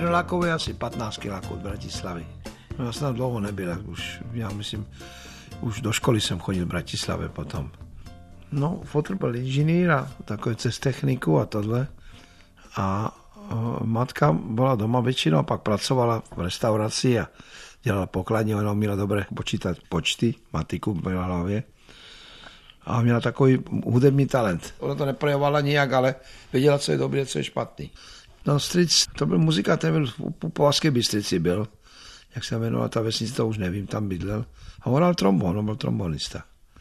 Trnlákovi asi 15 kiláků od Bratislavy. No, já jsem tam dlouho nebyl, já myslím, už do školy jsem chodil v Bratislavě potom. No, fotr byl inženýr a takový cez techniku a tohle. A matka byla doma většinou a pak pracovala v restauraci a dělala pokladně, ona uměla dobře počítat počty, matiku měla v hlavě. A měla takový hudební talent. Ona to neprojevovala nijak, ale věděla, co je dobré, co je špatný. No, stric, to byl muzikant, ten byl v Považské Bystrici byl. Jak se jmenovala ta vesnice, to už nevím, tam bydlel. A on hrál trombon, on byl trombonista.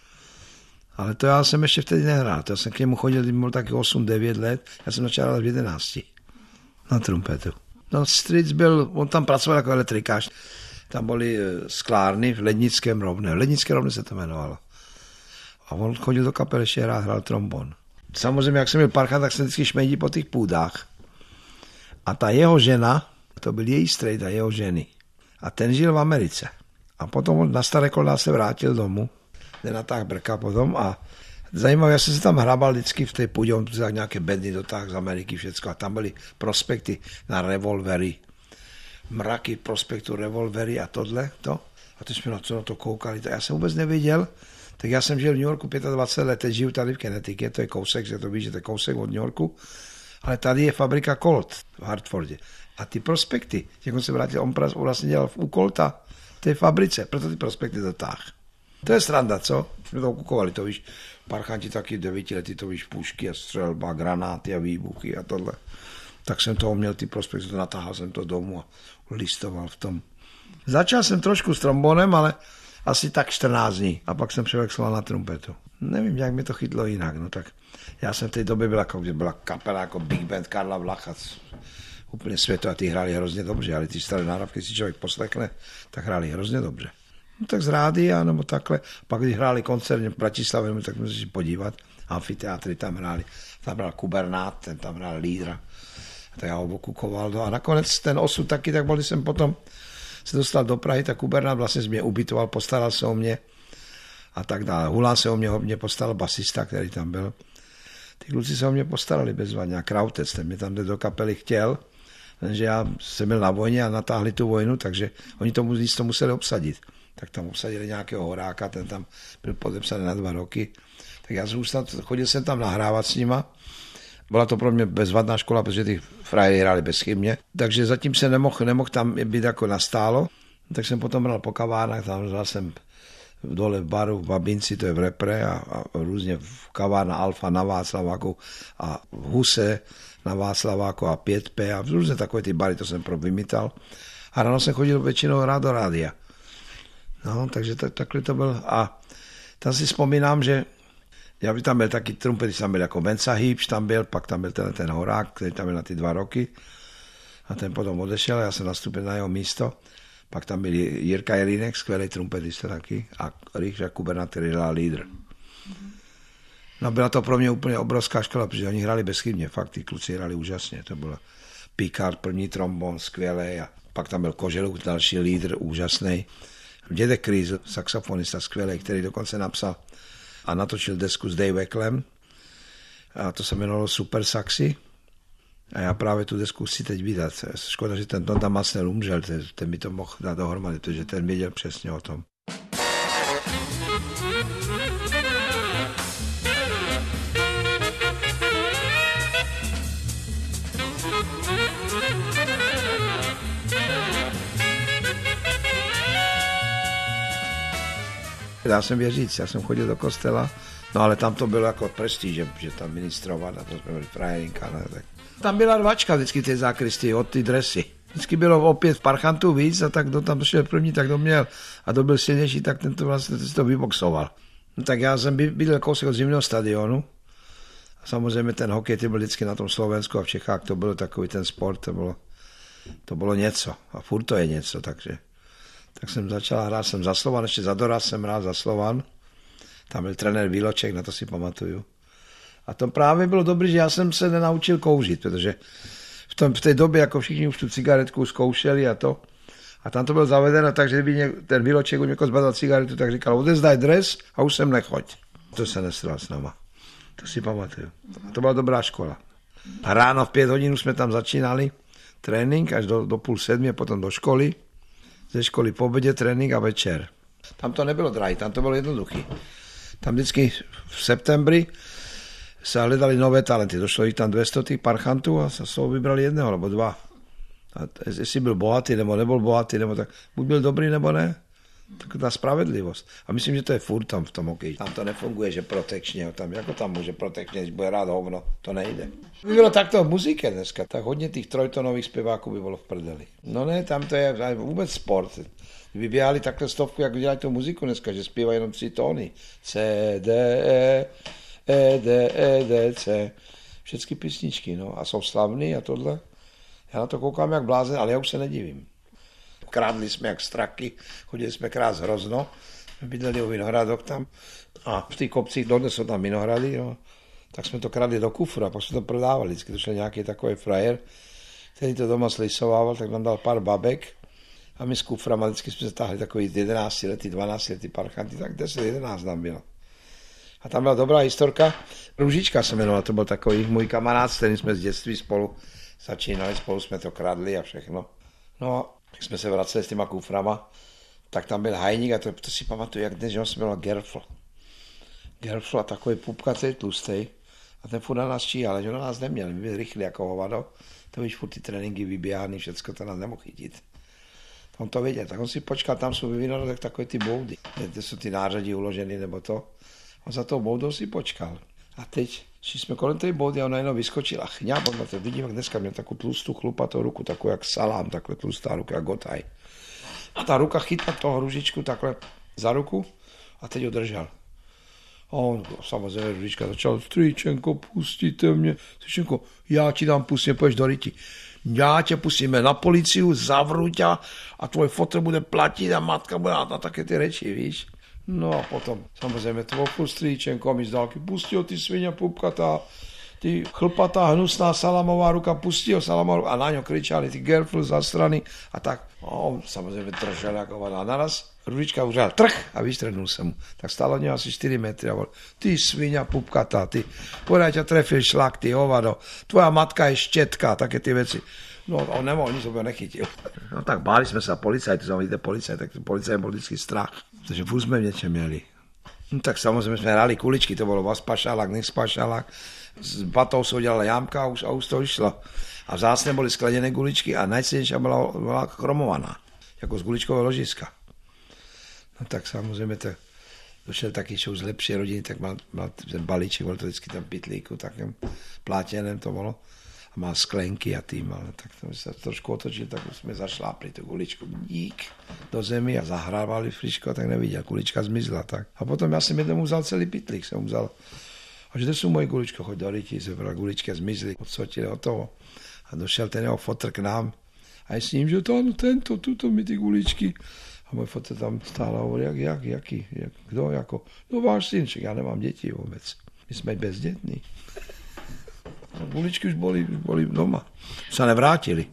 Ale to já jsem ještě vtedy nehrál. To já jsem k němu chodil, když byl taky 8-9 let. Já jsem začal hrát v 11. Na trumpetu. No, stric byl, on tam pracoval jako elektrikář. Tam byly sklárny v Lednickém Rovně. Lednické Rovně se to jmenovalo. A on chodil do kapely, ještě hrál trombon. Samozřejmě, jak jsem byl parchant, tak jsem vždycky šmejdil po těch půdách. A ta jeho žena, to byl její strejt a jeho ženy. A ten žil v Americe. A potom on na staré kolá se vrátil domů, kde natáhl brka potom a zajímavé, já jsem se tam hrabal vždycky v té půdě, on tu nějaké bedny dotáhl z Ameriky, všecko. A tam byly prospekty na revolvery. Mraky prospektu revolvery a tohle, to. A teď jsme na to koukali. Já jsem vůbec nevěděl, tak já jsem žil v New Yorku 25 let, teď žiju tady v Connecticut, to je kousek, že to víš, že to je kousek od New Yorku. Ale tady je fabrika Colt v Hartfordě. A ty prospekty, jak on se vrátil, on vlastně dělal u Colta v té fabrice, proto ty prospekty dotáhl. To je sranda, co? Jsme to okukovali, to víš, parchanti taky 9 lety, to víš, pušky a střelba, granáty a výbuchy a tohle. Tak jsem toho měl ty prospekty, to natáhl jsem to domů a listoval v tom. Začal jsem trošku s trombonem, ale asi tak 14 dní a pak jsem převexloval na trumpetu. Nevím, jak mi to chytlo jinak, no tak já jsem v té době byla kapela jako Big Band Karla Vlacha, úplně světová, ty hráli hrozně dobře, ale ty staré náhrávky si člověk poslechne, tak hráli hrozně dobře. No tak z rádia, nebo takhle. Pak když hráli koncert v Bratislavě, tak musím si podívat, amfiteátry tam hráli, tam hrál Kubernát, ten tam hrál lídra, tak já ho okukoval. A nakonec ten osud taky, tak byl, když jsem potom se dostal do Prahy, tak Kubernát vlastně mě ubytoval, postaral se o mě a tak dále. Hulán se o mě postaral basista, který tam byl. Ty kluci se o mě postarali bezvadně a Krautec, ten mě tam do kapely chtěl, že já jsem byl na vojně a natáhli tu vojnu, takže oni to místo museli obsadit. Tak tam obsadili nějakého horáka, ten tam byl podepsaný na 2 roky. Tak já chodil jsem tam nahrávat s nima. Byla to pro mě bezvadná škola, protože ty frajery hráli bezchybně. Takže zatím se nemohl tam být jako nastálo. Tak jsem potom hrál po kavárnách, tam hrál jsem dole v baru v Babinci, to je v Repre a různě v kavárna Alfa na Václaváku a v Huse na Václaváku a 5P a různě takové ty bary, to jsem vymítal. A ráno jsem chodil většinou hrát do rádia. No, takže takhle to byl. A tam si vzpomínám, že já by tam byl taky trumpetista, tam byl jako Venca Hýbš, tam byl, pak tam byl ten horák, který tam byl na ty 2 roky. A ten potom odešel, já jsem nastoupil na jeho místo. Pak tam byl Jirka Jelínek, skvělý trumpetista taky, a Richard Kubernát, který hrál lídr. No, byla to pro mě úplně obrovská škola, protože oni hráli bezchybně, fakt, ty kluci hráli úžasně. To bylo Picard, první trombon, skvělý, a pak tam byl Koželuk, další lídr, úžasný. Dědek Krýz, saxofonista skvělý, který dokonce napsal a natočil desku s Dave Wecklem, a to se jmenovalo Super Saxy. A já právě tu desku chci teď vydat. Škoda, že ten Tonda Masnel umřel, ten by to mohl dát dohromady, protože ten věděl přesně o tom. Já jsem věřící, já jsem chodil do kostela, no ale tam to bylo jako prestiž, že tam ministrovat, a to jsme byli frajerinka, no, tak. Tam byla rvačka vždycky v té zákristii od ty dresy. Vždycky bylo opět parchantů víc a tak kdo tam šel první, tak kdo měl a kdo byl silnější, tak ten to vlastně to vyboxoval. No, tak já jsem bydlel kousek od Zimního stadionu a samozřejmě ten hokej byl vždycky na tom Slovensku a v Čechách, to byl takový ten sport, to bylo něco a furt to je něco, takže. Tak jsem začal hrát, jsem za Slovan, ještě za doraz jsem hrál za Slovan. Tam byl trenér Výloček, na to si pamatuju. A to právě bylo dobré, že já jsem se nenaučil kouřit, protože v té době, jako všichni už tu cigaretku zkoušeli a to. A tam to bylo zavedeno, takže kdyby ten Výloček u někoho zbadal cigaretu, tak říkal, odezdaj dres a už sem nechoď. To se nestalo s náma. To si pamatuju. To byla dobrá škola. A ráno v 5 hodin jsme tam začínali, trénink až do 6:30, potom do školy. Ze školy po obědě trénink a večer. Tam to nebylo drahé, tam to bylo jednoduché. Tam vždycky v septembri se hledali nové talenty. Došlo jich tam 200 těch parchantů a z toho vybrali jednoho nebo dva. A jestli byl bohatý nebo nebyl bohatý, nebo tak buď byl dobrý nebo ne. Tak ta spravedlivost. A myslím, že to je furt tam v tom hokeji. Tam to nefunguje, že protekčně. Tam, jako tam může protekčně, když bude rád hovno, to nejde. By bylo takto v muzike dneska, tak hodně těch trojtonových zpěváků by bylo v prdeli. No ne, tam to je vůbec sport. Kdyby běhali takhle stovku, jak dělají tu muziku dneska, že zpívají jenom 3 tóny. C, D, E, D, E, D, C. Všechny písničky, no. A jsou slavný a tohle. Já na to koukám jak blázen, ale já už se nedivím. Krádli jsme jak straky, chodili jsme krát hrozno, bydleli u Vinohradok tam a v těch kopcích dodnes jsou tam vinohrady, no. Tak jsme to kradli do kufru a pak jsme to prodávali. Vždycky došel nějaký takový frajer, který to doma slisovával, tak nám dal pár babek a my s kuframa vždycky jsme se táhli takový 11 letý, 12 letý parchanty, tak 10-11 nám bylo. A tam byla dobrá historka, Růžička se jmenovala, to byl takový můj kamarád, s kterým jsme z dětství spolu začínali, spolu jsme to kradli a všechno. No, jak jsme se vraceli s těma kuframa, tak tam byl hajník a to si pamatuju, jak dnes, že on se jmenoval Gerfl. Gerfl a takový pupkatý, tlustej. A ten furt na nás číhal, že on na nás neměl, my byli rychlí jako hovado. To víš, furt ty tréninky vyběhaný, všecko to nás nemohl chytit. On to věděl, tak on si počkal, tam jsou vyvinuli takové ty boudy, kde jsou ty nářadí uloženy nebo to. On za tou boudou si počkal. A teď šli jsme kolem té boudy a ona jenom vyskočila. Chňáp, to vidím, jak dneska měl takovou tlustou chlupatou ruku, takovou jak salám, takhle tlustá ruka, jak gotaj. A ta ruka chytla toho Růžičku takhle za ruku a teď ho držel. A on samozřejmě Růžička začal, Stříčenko, pustíte mě. Stříčenko, já ti dám pustím, půjdeš do ryti. Já tě pustíme na policiu, zavřu tě a tvoj fotr bude platit a matka bude na také ty řeči, víš. No a potom samozřejmě tvou Stříčenko mi z dálky, pustí ho ty svině pupkatá, ty chlpatá, hnusná salamová ruka, pustí ho salamová ruka a na něho kričali ty Gerfl za strany a tak. A on samozřejmě držel jako a naraz Růžička uřel trh a vystrhnul se mu. Tak stálo od něho asi 4 metry a volal, ty svině pupkatá, ty, podaj tě trefil šlak, ty hovado, tvoja matka je štětka, také ty věci. No on nemohl, nic ho nechytil. No tak báli jsme se a policajti, vidíte policajt, tak policajt byl vždycky strach, protože furt jsme v něčem měli. No tak samozřejmě jsme hráli kuličky, to bylo vaspašalák, nexpašalák, s batou se udělala jámka a už to šlo. A vzácně byly skleněné guličky a najcennější byla chromovaná, jako z guličkového ložiska. No tak samozřejmě to došel taky z lepší rodiny, tak má ten balíček, byl to vždycky tam pitlíku, takým plátěném to bylo. A má sklenky a tým, ale tak to se trošku otočil, tak jsme zašlápli tu guličku dík do zemi a zahrávali friško, tak neviděl, gulička zmizla. Tak. A potom já jsem jednomu vzal celý pitlík, jsem mu vzal, a že to jsou moje guličko, choď do ryti, se guličky zmizly, odsotili od toho. A došel ten jeho fotr k nám a je s ním, že to, tuto mi ty guličky. A můj fotr tam stál a hovorí, jaký, kdo, jako, no váš synček, já nemám děti vůbec, my jsme bezdětní. Guličky už boli doma. Se nevrátili.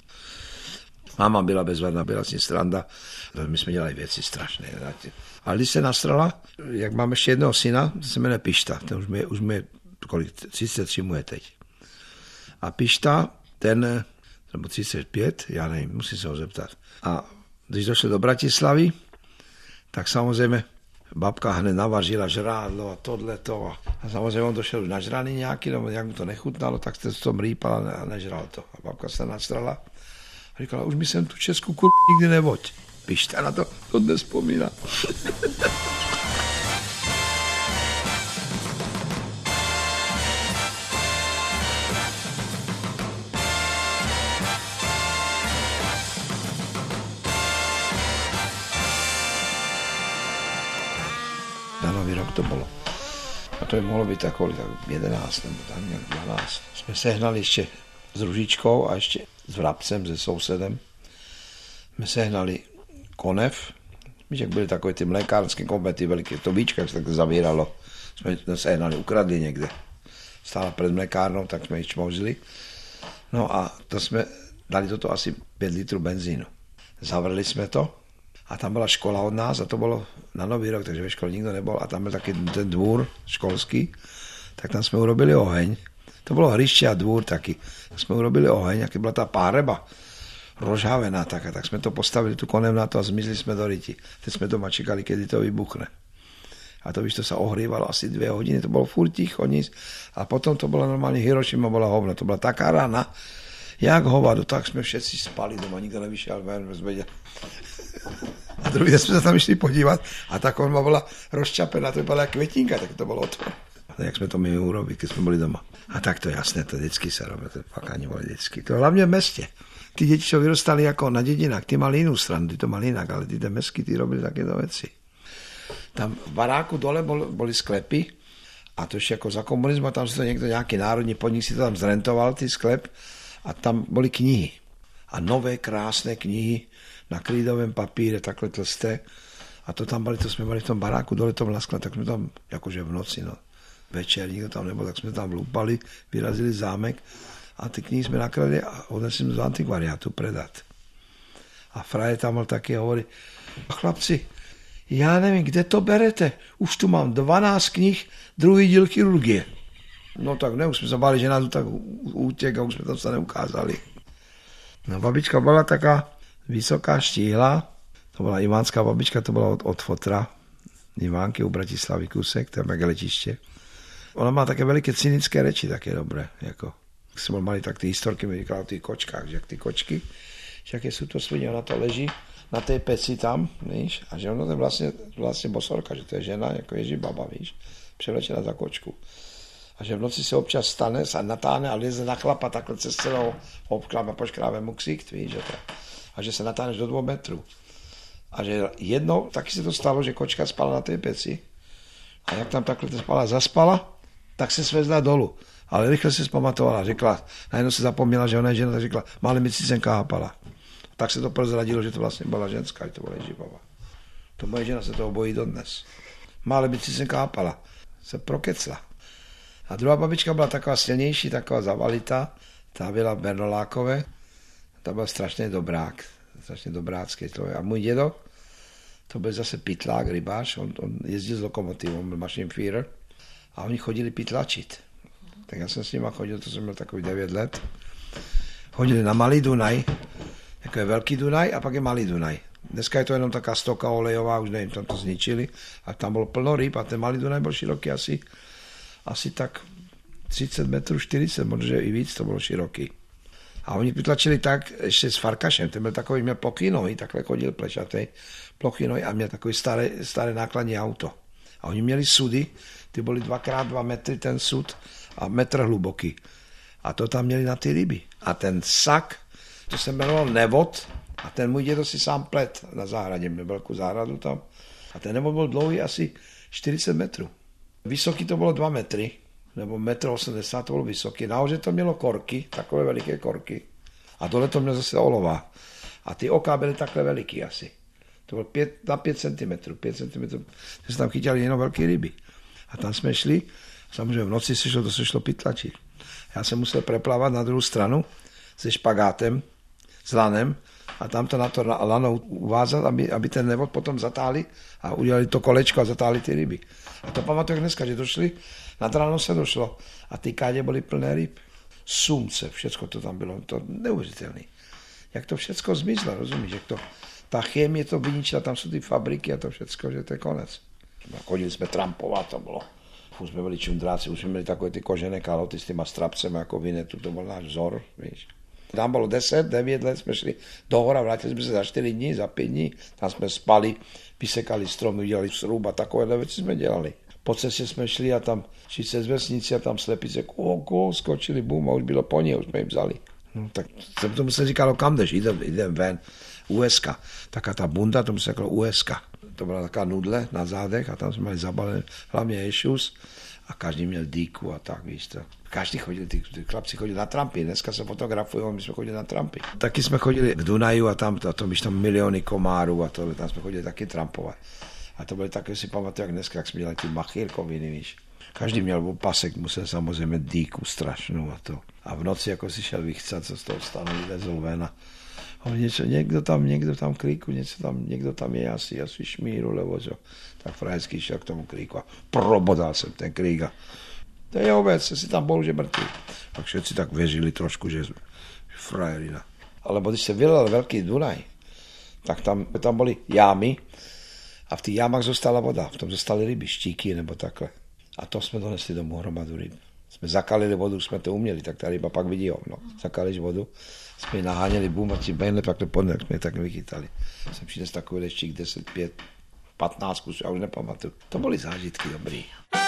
Máma byla bezvadná, byla s ní sranda. My jsme dělali věci strašné. Ale když se nastrala, jak mám ještě jednoho syna, se jmenuje Pišta. Ten už mě kolik, 33 mu je teď. A Pišta, ten, nebo 35, já nevím, musím se ho zeptat. A když došel do Bratislavy, tak samozřejmě babka hned navařila žrádlo a tohleto. A samozřejmě on došel už nažraný nějaký, nebo jak mu to nechutnalo, tak se to mrýpal a nežral to. A babka se nastrala a říkala, už mi sem tu českou nikdy nevoď. Pište na to dnes vzpomíná. Na Nový rok to bylo. A to by mohlo být tak 11 nebo tam nějak 12. Jsme sehnali ještě s Růžičkou a ještě s Vrabcem, se sousedem. Jsme sehnali konev. Víš, jak byly takové ty mlékárské komplety, veliké to víčka, jak se tak zavíralo. Jsme sehnali, ukradli někde. Stála před mlékárnou, tak jsme ji čmouzili. No a to jsme dali toto asi 5 litrů benzínu. Zavrli jsme to. A tam byla škola od nás a to bylo na Nový rok, takže ve škole nikdo nebyl a tam byl taky ten dvůr školský, tak tam jsme urobili oheň. To bylo hřiště a dvůr taky. Tak jsme urobili oheň, jaký byla ta páreba. rozhavená taká, tak jsme to postavili tu konem na to a zmizli jsme do ryti. Teď jsme doma čekali, kedy to vybuchne. A to víš, to sa ohrívalo asi 2 hodiny, to bolo furt ticho, nic. A potom to bola normálne Hirošima, bola hovna. To bola taká rana, jak hovado, tak sme všetci spali doma, nikto nevyšiel ven, zvedel. A druhý deň sme sa tam išli podívať a tá konva bola rozčapená, to bola kvetinka, tak to bolo to. A jak sme to my urobili, keď sme boli doma. A tak to jasné, to detsky sa robí, to fakt ani boli detsky. To hlavne v meste. Tí deti, čo vyrostali ako na dedinách, tí mali inú stranu, tí to mali inak, ale tí mestskí, tí robili takéto veci. Tam v baráku dole boli sklepy a to ešte ako za komunizmu, tam si to niekto, nejaký národný podnik si to tam zrentoval, tý sklep a tam boli knihy. A nové, krásne knihy na krídovém papíre, takhle tlsté. A to tam boli, to sme mali v tom baráku dole, tom laskle, tak sme tam, akože v noci, no, večer, nikto tam nebol, tak sme tam lúpali, vyrazili zámek a tie knihy sme nakladli a odnesli z antikvariátu predať. A frajer tam bol taký a hovorí, chlapci, ja neviem, kde to berete? Už tu mám 12 knih, druhý diel chirurgie. No tak ne, už sme sa báli, že nás tak útek a už sme tam sa neukázali. No babička bola taká vysoká, štíhla. To bola Ivánska babička, to bola od fotra Ivánky u Bratislavy kúsek, to je mega letiště. Ona má také veľké cynické reči, také dobré. Jako, sme mali tak tí historky, mi říkala o tých kočkách, že jak tí kočky, že aké sú to svinie, ona to leží na tej peci tam, víš, a že ono to je vlastne bosorka, že to je žena, jako Ježí baba, víš, převlečená za kočku. A že v noci se občas stane, sa natáhne a leze na chlapa takhle cez celou obkláp a poškráve mu ksicht, víš, že to. A že sa natáhneš do 2 metrů. A že jednou, taky se to stalo, že kočka spala na tej peci a jak tam takhle spala, zaspala, tak se svezla dolu. Ale rychle se zpamatovala, řekla, najednou se zapomněla, že ona je žena, tak řekla, mále mi cicenka hápala. Tak se to prozradilo, že to vlastně byla ženská, že to byla Ježibaba. To moje žena se toho bojí dodnes. Mále by cicenka hápala. Se prokecla. A druhá babička byla taková silnější, taková zavalitá. Ta byla Bernolákové. Ta byl strašně dobrák. Strašně dobrácký. A můj dědo, to byl zase pytlák, rybář. On jezdil s lokomotivou, on byl mašinfírer. A oni chodili pytlačit. Tak já jsem s nima chodil, to jsem měl takový 9 let. Chodili na Malý Dunaj, jako je Velký Dunaj a pak je Malý Dunaj. Dneska je to jenom taká stoka olejová, už nevím, tam to zničili. A tam bylo plno ryb a ten Malý Dunaj byl široký asi tak 30 metrů, 40, možná i víc, to bylo široký. A oni vytlačili tak ještě s Farkašem, ten byl takový, měl plochý nohy, takhle chodil plešatej, plochý nohy a měl takový staré nákladní auto. A oni měli sudy, ty byly 2x2 metry ten sud a metr hluboký. A to tam měli na ty ryby. A ten sak, to se jmenoval Nevod, a ten můj dědo si sám plet na zahradě, měl velkou zahradu tam. A ten Nevod byl dlouhý asi 40 metrů. Vysoký to bylo 2 metry, nebo 1,80 m to bylo vysoký. Nahoře to mělo korky, takové veliké korky. A dole to mělo zase olova. A ty oka byly takhle veliký asi. To bylo 5 cm. 5 cm. Se tam chytili jenom velké ryby. A tam jsme šli, samozřejmě v noci se šlo pytlačit. Já jsem musel preplávat na druhou stranu se špagátem, s lanem a tam to na to lano uvázat, aby ten Nevod potom zatáhli a udělali to kolečko a zatáhli ty ryby. A to pamatuju dneska, že došli, nad ráno se došlo a ty kádě byly plné ryb. Sumce, všecko to tam bylo, to neuvěřitelné. Jak to všecko zmizlo, rozumíš, jak to, ta chemie to vyničila, tam jsou ty fabriky a to všecko, že to je konec. Chodili jsme trampovat, to bylo. Už jsme byli čundráci, už jsme měli takové ty kožené kaloty s těma strapcemi jako Vinetu, to byl náš vzor, víš. Tam bylo 10, 9 let, jsme šli do hora, vrátili jsme se za 4 dní, za 5 dní, tam jsme spali, vysekali stromy, udělali srub a takovéhle věci jsme dělali. Po cestě jsme šli a tam šli se z vesnice a tam slepice skočili, bum, a už bylo po ní, už jsme jim vzali. No, tak jsem tomu se říkalo, kam jdeš, jdem ven, USK, taká ta bunda, tomu se říkalo USK. To byla taková nudle na zádech a tam jsme měli zabalené hlavně ješus a každý měl dýku a tak, víš to. Každý chodil, ty chlapci chodili na trampy, dneska se fotografují, my jsme chodili na trampy. Taky jsme chodili k Dunaju a tam miliony komárů a to, tam jsme chodili taky trampovat. A to byly také, si pamatuju, jak dneska, jak jsme dělali ty machírkoviny, víš. Každý měl opasek, musel samozřejmě dýku strašnou a to. A v noci jako si šel vychcat, co z toho stanu, vylezl ven a někdo tam kríku, někdo tam je asi šmíru, lebo čo. Tak frajerský šel k tomu kríku a probodal jsem ten krík a to je ovec, si tam bol, že mrtvý. Tak všetci tak věřili trošku, že frajerina. Alebo když se vylel velký Dunaj, tak tam byly jámy a v těch jámách zostala voda. V tom zostaly ryby, štíky nebo takhle. A to jsme donesli domů hromadu ryb. Jsme zakalili vodu, jsme to uměli, tak ta ryba pak vidí hovno. Zakalíš vodu, jsme ji naháněli, bum, a tím bejle pak podne, jak jsme ji tak vychytali. Jsem přines takový leštík 10, 5, 15 kusů, já už nepamatuju. To byly zážitky dobrý.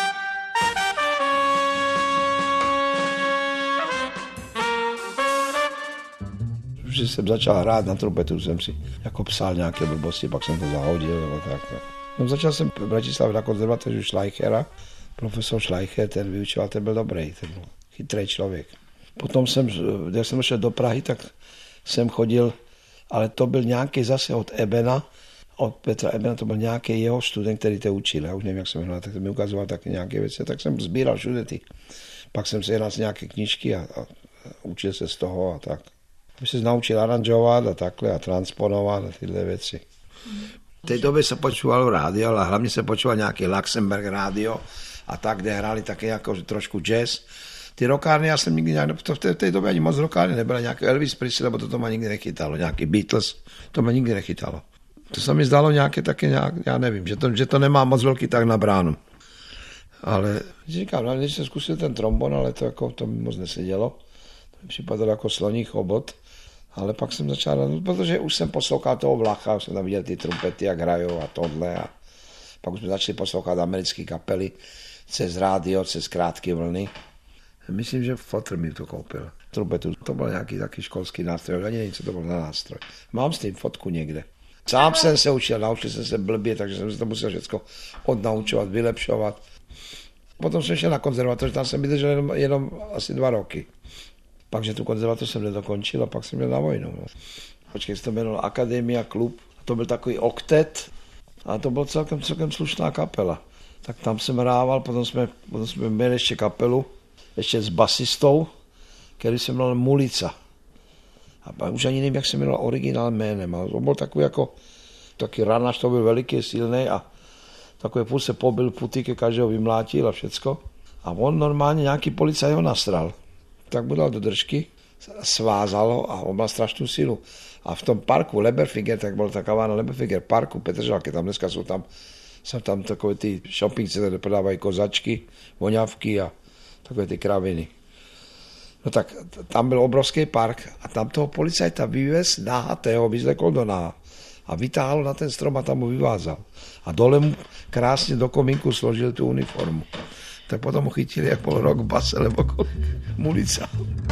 Že jsem začal hrát na trumpetu, jsem si jako psal nějaké blbosti, pak jsem to zahodil nebo tak. No, začal jsem v Bratislavě na konzervatoři Schleichera. Profesor Schleicher, ten vyučoval, ten byl dobrý, ten byl chytrý člověk. Potom když jsem šel do Prahy, tak jsem chodil, ale to byl nějaký zase od Ebena, od Petra Ebena, to byl nějaký jeho student, který to učil. Já už nevím, jak se jmenoval, tak to mi ukazoval taky nějaké věci, tak jsem sbíral všude ty. Pak jsem si jednal z nějaké knížky a učil se z toho a tak. Aby se naučil aranžovat a takhle a transponovat a tyhle věci. V té době se počúvalo rádio, ale hlavně se počúval nějaký Luxemburg rádio a tak, kde hráli také jako trošku jazz. Ty rockárny, já jsem nikdy v té době ani moc rockárny nebyla, nějaký Elvis Presley, nebo to mě nikdy nechytalo, nějaký Beatles, to mě nikdy nechytalo. To se mi zdalo nějaké také, já nevím, že to nemá moc velký tak na bránu. Ale říkám, když jsem zkusil ten trombon, ale to mi moc nesedělo. To mi připadalo jako sloní chobot. Ale pak jsem začal, protože už jsem poslouchal toho Vlacha, už jsem tam viděl ty trumpety, jak hrajou a tohle. A pak už jsme začali poslouchat americké kapely cez rádio, cez krátké vlny. Myslím, že fotr mi to koupil. Trumpetu, to byl nějaký taky školský nástroj, ani nevím, co to byl za nástroj. Mám s tím fotku někde. Sám jsem se naučil jsem se blbě, takže jsem se to musel všechno odnaučovat, vylepšovat. Potom jsem šel na konzervatoř, tam jsem vydržel jenom asi 2 roky. Pak, že tu konzervatoř jsem nedokončil a pak jsem měl na vojnu. No. Počkej, se to jmenovalo Akademia klub. To byl takový oktet a to byla celkem slušná kapela. Tak tam jsem hrával, potom jsme měli ještě kapelu, ještě s basistou, který se jmenoval Mulica. A už ani nevím, jak se jmenoval originál jménem. A to byl takový jako, taky ranař, to byl veliký, silný a takový půl se pobil putíky, každého vymlátil a všecko. A on normálně nějaký policaj ho nasral. Tak mu dal do držky, svázalo a on má strašnou sílu. A v tom parku Leberfinger, tak byl taková na Leberfinger parku Petržalky, tam dneska jsou tam takové ty shopping centra, kde prodávají kozačky, voňavky a takové ty kraviny. No tak tam byl obrovský park a tam toho policajta vyvez náhatého, vyzlekl do náha a vytáhl na ten strom a tam mu vyvázal. A dole mu krásně do komínku složil tu uniformu. Tak potom ho chytili, jak byl rock base, nebo Mulica.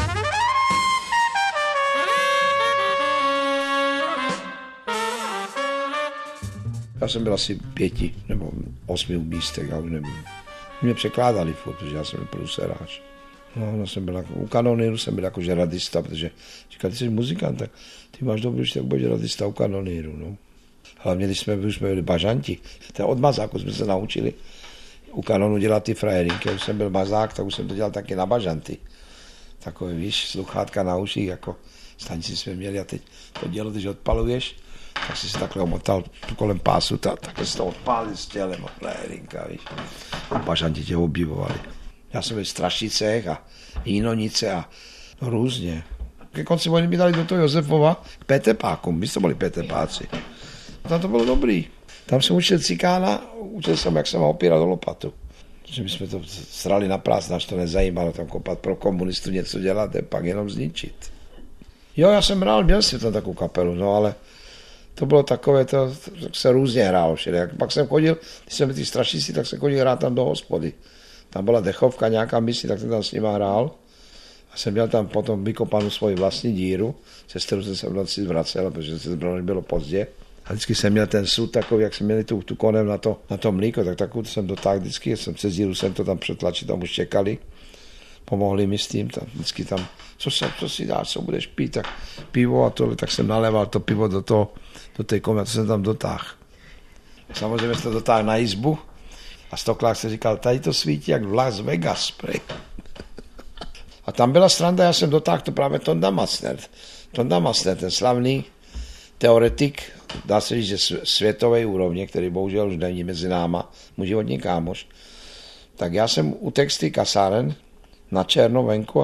Já jsem byl asi 5 nebo 8 místech, já už nevím. Mě překládali furt, protože já jsem byl produceráč. No, jsem byl u Kanonýru, jsem byl jakože radista, protože říkali, ty jsi muzikant, tak ty máš dobrý, tak budeš radista u Kanonýru. No. Hlavně, když jsme byli bažanti, to od mazáku jsme se naučili u Kanonu dělat ty frajerinky. Už jsem byl mazák, tak už jsem to dělal taky na bažanty. Takové, víš, sluchátka na uších, jako stanici jsme měli a teď to dělo, když odpaluješ, tak si takhle omotal kolem pásu, takhle si to odpálil s tělem, frajerinka, víš. Bažanti tě objevovali. Já jsem byl v Strašicech a Jínovnice a no, různě. Ke konci oni mi dali do toho Josefova k Petepákům, my jsme byli Petepáci. Tam to bylo dobrý. Tam jsem učil cikána, učil jsem, jak se má opírat o lopatu. Protože my jsme to srali na prázdno, nás to nezajímalo tam kopat pro komunistu něco dělat, pak jenom zničit. Jo, já jsem hrál, měl si tam takovou kapelu, no ale to bylo takové, to se různě hrálo všelijak. Pak jsem chodil, když jsem byl ty Strašici, tak jsem chodil hrát tam do hospody. Tam byla dechovka, nějaká misi, tak jsem tam s nima hrál. A jsem měl tam potom vykopanou svoji vlastní díru, se kterou jsem se v noci zvracel, protože se bylo pozdě. A vždycky jsem měl ten sud takový, jak jsme měli tu konem na to mlíko, tak takovou jsem dotáhl vždycky, jsem přes díru jsem to tam přetlačil, tam už čekali. Pomohli mi s tím, vždycky tam, co si dáš, co budeš pít, tak pivo a tohle, tak jsem naléval to pivo do té komy a to jsem tam dotáhl. Samozřejmě jsem to dotáhl na izbu a Stoklák se říkal, tady to svítí jak v Las Vegas, prej. A tam byla sranda, já jsem dotáhl to právě Tonda Massner, ten slavný teoretik, dá se říct, že světové úrovně, který bohužel už není mezi náma, můj životní kámoš, tak já jsem u texty kasáren na černo venku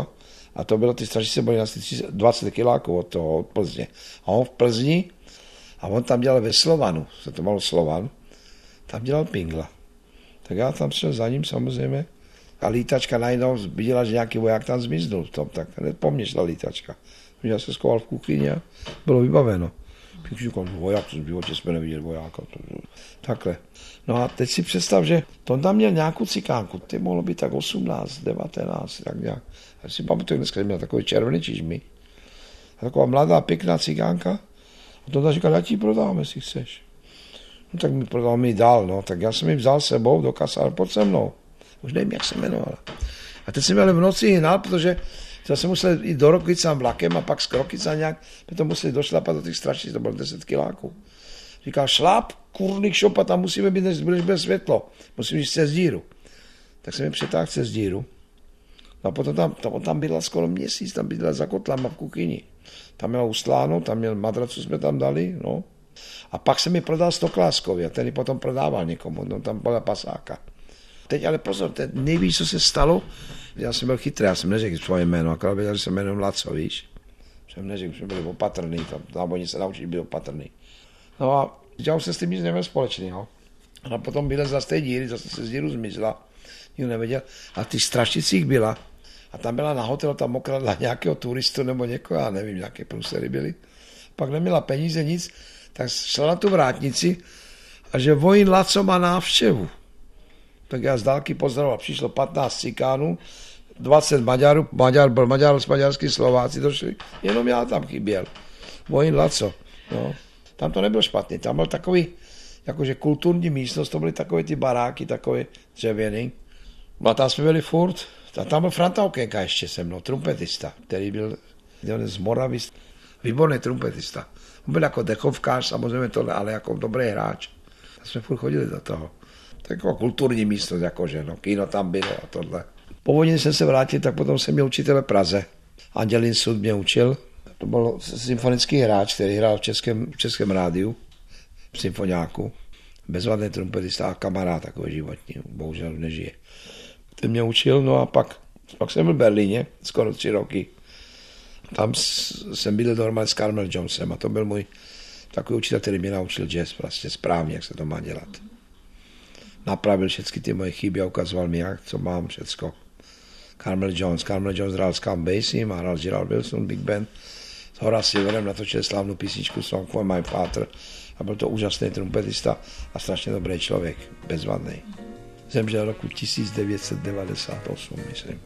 A to bylo, ty strašice byly asi 20 kiláků od Plzně. A on v Plzni, a on tam dělal ve Slovanu, se to malo Slovan, tam dělal Pingla. Tak já tam šel za ním samozřejmě. A lítačka najednou viděla, že nějaký voják tam zmiznul v tom, tak hned po mně šla lítačka. Já se schoval v kuchyni a bylo vybaveno. Voják, v životě jsme neviděli vojáka. Takhle. No a teď si představ, že to tam měl nějakou cikánku, ty mohlo být tak 18, 19, tak nějak. Já si pamatuju, dneska měl takový červený čižmy. A taková mladá, pěkná cikánka. A to říkal, já ti prodám, jestli chceš. No tak mi prodal mi dál, no. Tak já jsem ji vzal sebou do kasáře pod se mnou. Už nevím, jak se jmenovala. A teď jsem měl v noci hnal, protože jsem musel jít do Rokicám vlakem a pak z Krokica nějak, to museli došlapat do těch strašic, to bylo 10 kiláků. Říkal, šláp, kurník šopa, tam musíme být, než bude světlo. Musím jít přes díru. Tak jsem mi přetáhl přes díru. No a potom tam bydla skoro měsíc, tam bydla za kotlama v kuchyni. Tam měla ustláno, tam měl madracu, jsme tam dali, no. A pak jsem mi prodal Stokláskovi a ten ji potom prodával někomu, no tam byla pasáka. Teď ale pozor, teď nejvíc, co se stalo, já jsem byl chytrý, já jsem neřekl svoje jméno, akorát věděl, že se jmenuji Laco, víš. Jsem neřekl, že byli opatrný, tam oni se naučili být opatrný. No a dělal se s tím nic neměl společného. A potom vylezla z té díry, zase se z díru zmizla, nikdo nevěděl. A ty strašicích byla. A tam byla na hotelu, tam okradla nějakého turistu nebo někoho, já nevím, nějaké průsery byly. Pak neměla peníze, nic, tak šla na tu vrátnici a že vojín Laco má návštěvu. Tak já z dálky pozdravoval, přišlo 15 cikánů, 20 Maďarů, maďarský Slováci došli, jenom já tam chyběl. Vojín Laco, no. Tam to nebylo špatný, tam byl takový, jakože kulturní místnost, to byly takové ty baráky, takové dřevěný. No a tam jsme byli furt, a tam byl Franta Okénka ještě se mnou, trumpetista, který byl z Moravy, výborný trumpetista. On byl jako dechovkář, samozřejmě tohle, ale jako dobrý hráč. A jsme furt chodili do toho. Taková kulturní místnost, jakože, no, kino tam bylo a tohle. Po vojně jsem se vrátil, tak potom jsem měl učitele v Praze. Andělin Sud mě učil. To byl symfonický hráč, který hrál v českém rádiu, v symfoniáku. Bezvadný trumpetista a kamarád takový životní, bohužel nežije. Ten mě učil, no a pak jsem byl v Berlíně, skoro 3 roky. Tam jsem bydlel normálně s Carmel Jonesem a to byl můj takový učitel, který mě naučil jazz, vlastně správně, jak se to má dělat. Napravil všechny ty moje chyby a ukazoval mi, jak, co mám všecko. Carmel Jones hrál s Count Basiem a hrál s Gerald Wilson, Big Band. S Horace Silverem natočil slavnou písničku Song for My Father a byl to úžasný trumpetista a strašně dobrý člověk, bezvadný. Zemřel roku 1998, myslím.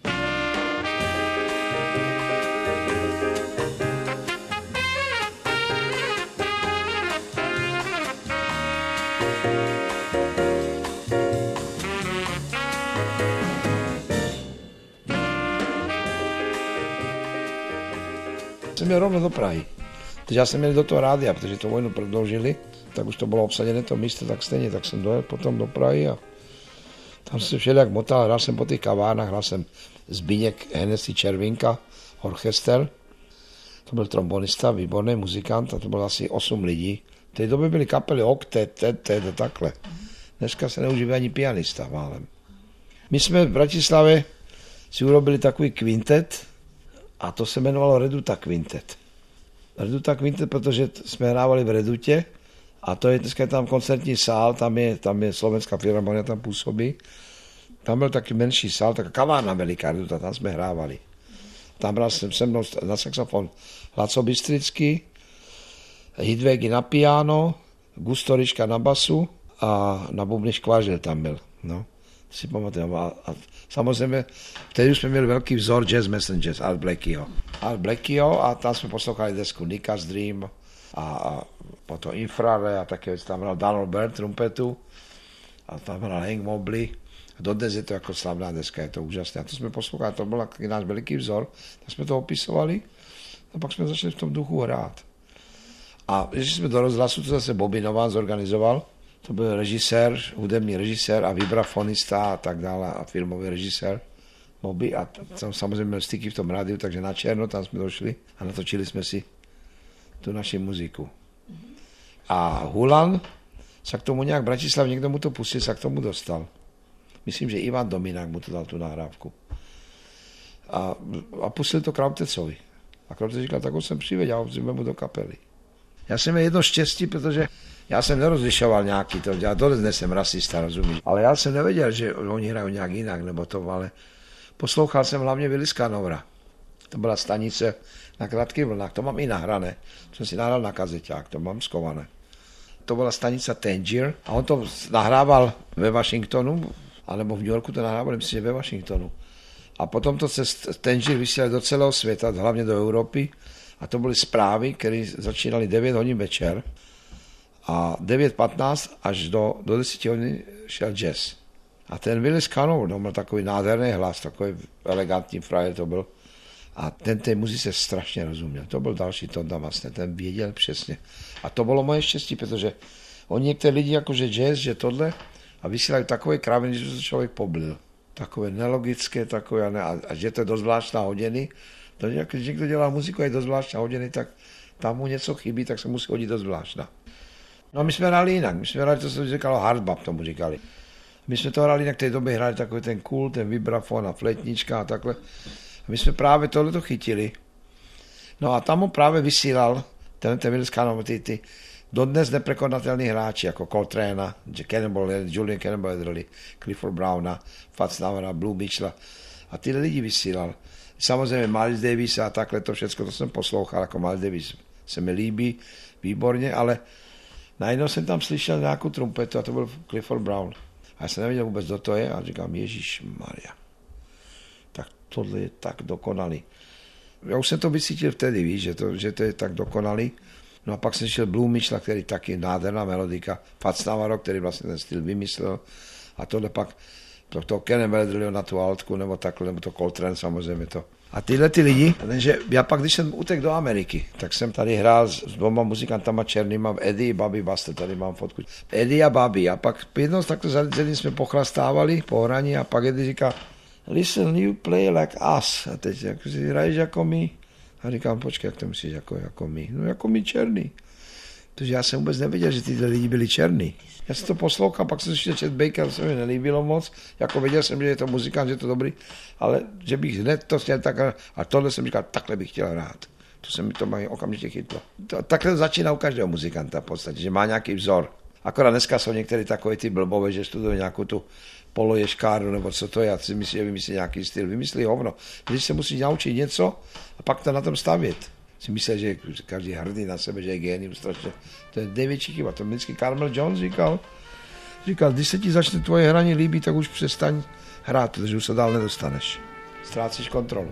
Jsem měl rovno do Prahy. Teď já jsem měl do toho rádia, protože to vojnu prodloužili, tak už to bylo obsaděné to místo, tak stejně, tak jsem dojel potom do Prahy a tam jsem se všelijak motal, hrál jsem po těch kavárnách, hrál jsem Zbigněk Hennessy Červinka, orchester, to byl trombonista, výborný muzikant a to bylo asi 8 lidí. V té době byly kapely oktet, takhle. Dneska se neužívá ani pianista málem. My jsme v Bratislavě si urobili takový kvintet a to se jmenovalo Reduta kvintet. Reduta kvintet, protože jsme hrávali v Redutě a to je dneska tam koncertní sál, tam je slovenská filharmonie, tam působí. Tam byl taky menší sál, taková kavárna veliká Reduta, tam jsme hrávali. Tam hrál jsem se mnou na saxofon Laco Bystrický, Hidvégy na piano, Gustorička na basu a na bubny Škvářil tam byl. No, si pamatuju. A samozřejmě, vtedy už jsme měli velký vzor Jazz Messengers, Art Blakeyho a tam jsme poslouchali desku Nick's Dream a potom Infrare a také tam hrál Donald Byrd trumpetu a tam hrál Hank Mobley. Dodnes je to jako slavná deska, je to úžasné. A to jsme poslouchali, to byl náš veliký vzor, tak jsme to opisovali a pak jsme začali v tom duchu hrát. A když jsme do rozhlasu, to zase Bobby Nován zorganizoval, to byl režisér, hudební režisér a vibrafonista a tak dále a filmový režisér Bobby a tam samozřejmě měl styky v tom rádiu, takže na černo tam jsme došli a natočili jsme si tu naši muziku. A Hulan se k tomu nějak Bratislav, někdo mu to pustil, se k tomu dostal. Myslím, že Ivan Dominák mu to dal tu nahrávku. A pustil to Krautecovi. A Krautec říkal, tak ho jsem přivedl, já ho mu do kapely. Já jsem měl jedno štěstí, protože já jsem nerozlišoval nějaký to, já dodnes nejsem rasista, rozumíš. Ale já jsem nevěděl, že oni hrají nějak jinak, nebo to, ale poslouchal jsem hlavně Willy Scanovera. To byla stanice na Krátkých vlnách, to mám i nahrané. Jsem si nahrál na kazeťák, to mám skované. To byla stanice Tangier a on to nahrával ve Washingtonu, alebo v New Yorku to nahrával, myslím, že ve Washingtonu. A potom to cez Tangier vysílali do celého světa, hlavně do Evropy. A to byly zprávy, které začínaly 9 hodin večer a 9:15 až do 10 hodin šel jazz. A ten Willy Scanover, on měl takový nádherný hlas, takový elegantní frajer to byl. A ten té muzice strašně rozuměl. To byl další Tonda vlastně, ten věděl přesně. A to bylo moje štěstí, protože oni některé lidi jakože jazz, že tohle, a vysílají takové kraviny, že se člověk poblil. Takové nelogické, takové, a že to je dost zvláštná hodiny. To, když někdo dělá muziku a je dost zvláštná hodiny, tak tam mu něco chybí, tak se musí hodit dost zvláštna. No a my jsme hráli jinak, my jsme hráli, to se říkalo hardbop, tomu říkali. My jsme to hráli jinak, v té době hráli takový ten cool, ten vibrafon a flétnička a takhle. A my jsme právě tohleto chytili. No a tam mu právě vysílal ten Willy Scanover, ty dodnes neprekonatelný hráči, jako Coltrane, Julian Cannonball Adderley, Clifford Browna, Fats Navara, Blue Mitchella. A tyhle lidi vysílal. Samozřejmě Miles Davis a takhle to všechno, to jsem poslouchal, jako Miles Davis se mi líbí, výborně, ale najednou jsem tam slyšel nějakou trumpetu a to byl Clifford Brown. A já jsem nevěděl vůbec, kdo to je a říkám, Ježišmarja, tak tohle je tak dokonalý. Já už jsem to vycítil vtedy, víš, že to je tak dokonalý. No a pak jsem slyšel Blue Mitchella, který taky nádherná melodika, Fats Navarro, který vlastně ten styl vymyslel a tohle pak to Cannonball na tu altku, nebo takhle, nebo to Coltrane samozřejmě to. A tyhle ty lidi, že já pak, když jsem utekl do Ameriky, tak jsem tady hrál s 2 muzikantama černýma, Eddie a Bobby Buster, tady mám fotku. Eddie a Bobby, a pak jednou takto za den jsme pochlastávali po hraní a pak Eddie říká, listen, you play like us. A teď jako si hraješ jako my. A říkám, počkej, jak to myslíš jako my? No jako my černý. Protože já jsem vůbec nevěděl, že tyhle lidi byli černý. Já jsem to poslouchal, pak jsem si Chet Baker, se mi nelíbilo moc, jako věděl jsem, že je to muzikant, že je to dobrý, ale že bych hned to chtěl takhle, a tohle jsem říkal, takhle bych chtěl hrát. To se mi to okamžitě chytlo. Takhle začíná u každého muzikanta v podstatě, že má nějaký vzor. Akorát dneska jsou některé takové ty blbové, že studují nějakou tu poloješkáru, nebo co to je, a si myslí, že vymyslí nějaký styl. Vymyslí hovno. Když se musí naučit něco a pak to na tom stavět. Si myslí, že každý hrdý na sebe, že je génius strašně. To je největší chyba. To vždycky Carmel Jones říkal, když se ti začne tvoje hraní líbit, tak už přestaň hrát, protože už se dál nedostaneš. Ztrácíš kontrolu.